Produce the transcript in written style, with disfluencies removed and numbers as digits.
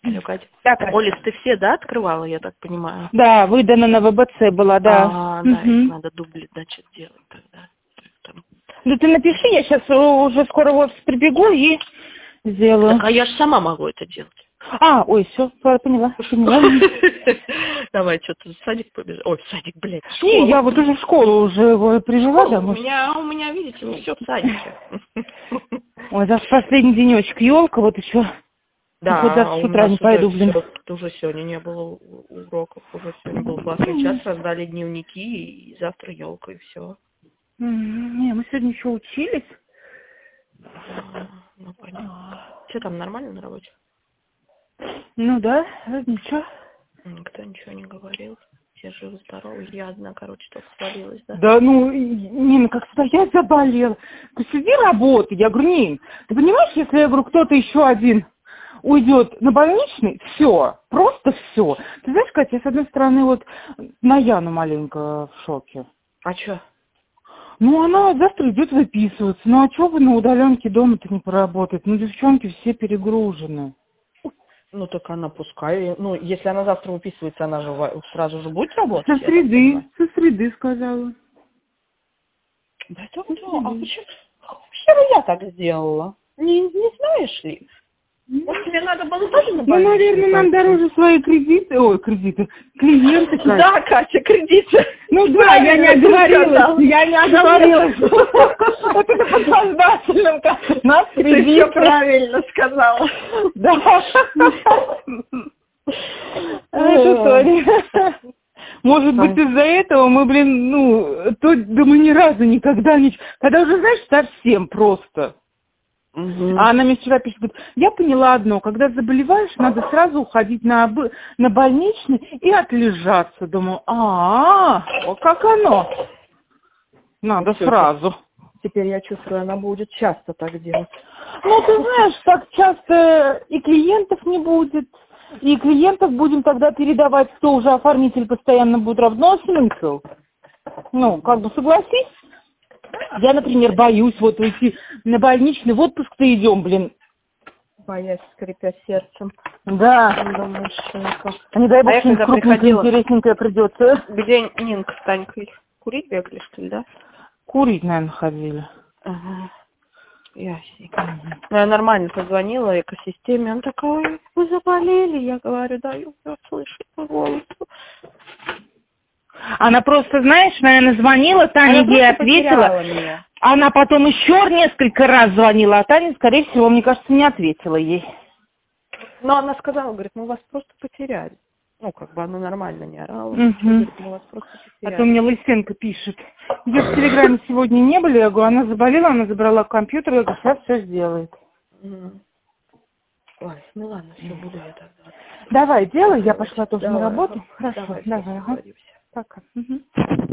Алло, Катя. Так, Олес, ты все, да, открывала, я так понимаю? да, выдана на ВБЦ была, да. Да, их надо дубли, значит, делать тогда. Там. Ну ты напиши, я сейчас уже скоро в офис прибегу и сделаю. Так, а я же сама могу это делать. Ой, все, поняла. Давай, что-то в садик побежал. Ой, в садик, блядь, в школу. Не, я вот уже в школу уже привела домой. У меня, видите, не все в садике. Ой, завтра последний денечек, елка, вот еще. Да, хоть завтра с утра не пойду, блин. Уже сегодня не было уроков, уже сегодня был классный час, раздали дневники, и завтра елка, и все. Не, мы сегодня еще учились. Ну, понятно. Что там, нормально на работе? Ну да, ничего. Никто ничего не говорил. Все живы-здоровы. Я одна, короче, только свалилась, да? Да, ну, Нина, как всегда, я заболела. Ты сиди, работай. Я говорю, Нин, ты понимаешь, если, я говорю, кто-то еще один уйдет на больничный, все, просто все. Ты знаешь, Катя, я, с одной стороны, вот на Яну маленько в шоке. А что? Ну, она завтра идет выписываться. Ну, а что вы на удаленке дома-то не поработать? Ну, девчонки все перегружены. Ну, так она пускай. Ну, если она завтра выписывается, она же сразу же будет работать. Со среды сказала. Да это кто? А почему? Хера я так сделала? Не знаешь ли? Может, тебе надо было тоже на больничный? Ну, наверное, нам дороже свои кредиты, клиенты. Да, Катя, кредиты. Ну да, я не оговорилась. Вот это подсознательно. Нас кредит. Ты все правильно сказала. Да. Может быть, из-за этого мы, да мы ни разу никогда не... Когда уже, знаешь, совсем просто. А она мне вчера пишет, говорит, я поняла одно, когда заболеваешь, надо сразу уходить на больничный и отлежаться. Думаю, вот как оно. Надо сразу. Теперь я чувствую, она будет часто так делать. Ну, ты знаешь, так часто и клиентов не будет, и клиентов будем тогда передавать, кто уже оформитель постоянно будет работать. Ну, смысл? Ну, как бы согласись. Я, например, боюсь вот уйти на больничный, в отпуск-то идем, блин. Боясь, скрипя сердцем. Да. А не дай бог, что-нибудь крупненькое, интересненькое придется. Где Нинка с Танькой? Курить бегали, что ли, да? Курить, наверное, ходили. Ага. Ясненько. Я нормально позвонила экосистеме. Он такой, вы заболели? Я говорю, да, я слышу по голосу. Она просто, знаешь, наверное, звонила, Таня ей ответила. Она потом еще несколько раз звонила, а Таня, скорее всего, мне кажется, не ответила ей. Но она сказала, говорит, мы вас просто потеряли. Ну, как бы она нормально не орала. Говорит, мы вас просто потеряли. А то мне Лысенко пишет. Ее в Телеграме сегодня не были, я говорю, она заболела, она забрала компьютер, я говорю, сейчас все сделает. Ой, ну ладно, все, буду я тогда. Давай, делай, я пошла тоже на работу. Хорошо, давай. Пока.